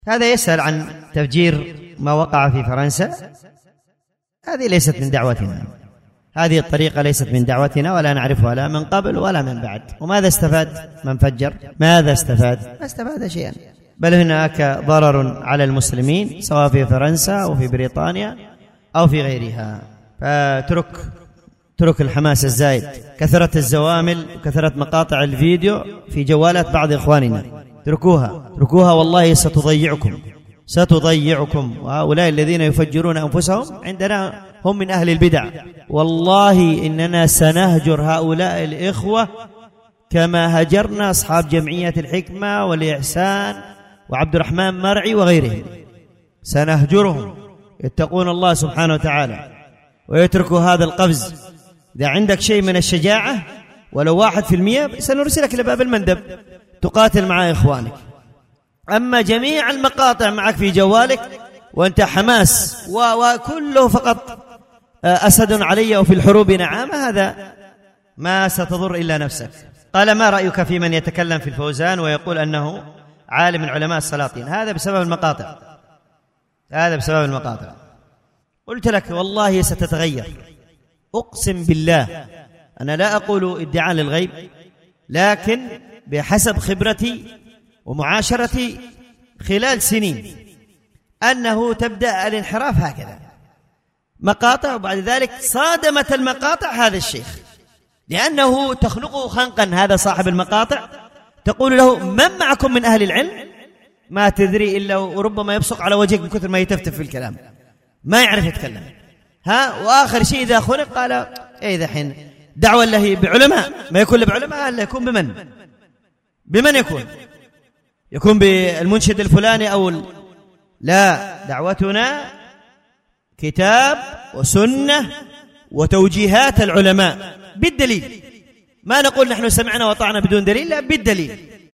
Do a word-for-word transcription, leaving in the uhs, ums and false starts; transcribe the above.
هذا يسأل عن تفجير ما وقع في فرنسا. هذه ليست من دعوتنا، هذه الطريقة ليست من دعوتنا ولا نعرفها لا من قبل ولا من بعد. وماذا استفاد من فجر؟ ماذا استفاد؟ ما استفاد شيئا، بل هناك ضرر على المسلمين سواء في فرنسا أو في بريطانيا أو في غيرها. فترك ترك الحماس الزايد، كثرة الزوامل وكثرة مقاطع الفيديو في جوالات بعض إخواننا، تركوها تركوها والله ستضيعكم ستضيعكم. وهؤلاء الذين يفجرون أنفسهم عندنا هم من أهل البدع. والله إننا سنهجر هؤلاء الإخوة كما هجرنا أصحاب جمعية الحكمة والإحسان وعبد الرحمن مرعي وغيرهم، سنهجرهم. يتقون الله سبحانه وتعالى ويتركوا هذا القفز. إذا عندك شيء من الشجاعة ولو واحد في المية سنرسلك لباب المندب تقاتل مع إخوانك. أما جميع المقاطع معك في جوالك وأنت حماس وكله فقط أسد علي وفي الحروب نعام، هذا ما ستضر إلا نفسك. قال: ما رأيك في من يتكلم في الفوزان ويقول أنه عالم من علماء السلاطين؟ هذا بسبب المقاطع، هذا بسبب المقاطع. قلت لك والله ستتغير، أقسم بالله. أنا لا أقول ادعاء للغيب، لكن بحسب خبرتي ومعاشرتي خلال سنين أنه تبدأ الانحراف هكذا، مقاطع وبعد ذلك صادمت المقاطع هذا الشيخ، لأنه تخنقه خنقا. هذا صاحب المقاطع تقول له: من معكم من أهل العلم؟ ما تدري إلا وربما يبصق على وجهك من كثر ما يتفتف في الكلام، ما يعرف يتكلم. ها وآخر شيء إذا خنق قال: إيه ذا حين دعوة الله بعلماء، ما يكون بعلماء إلا يكون بمن؟ بمن يكون؟ يكون بالمنشد الفلاني أو ال... لا، دعوتنا كتاب وسنة وتوجيهات العلماء بالدليل. ما نقول نحن سمعنا وطعنا بدون دليل، لا، بالدليل.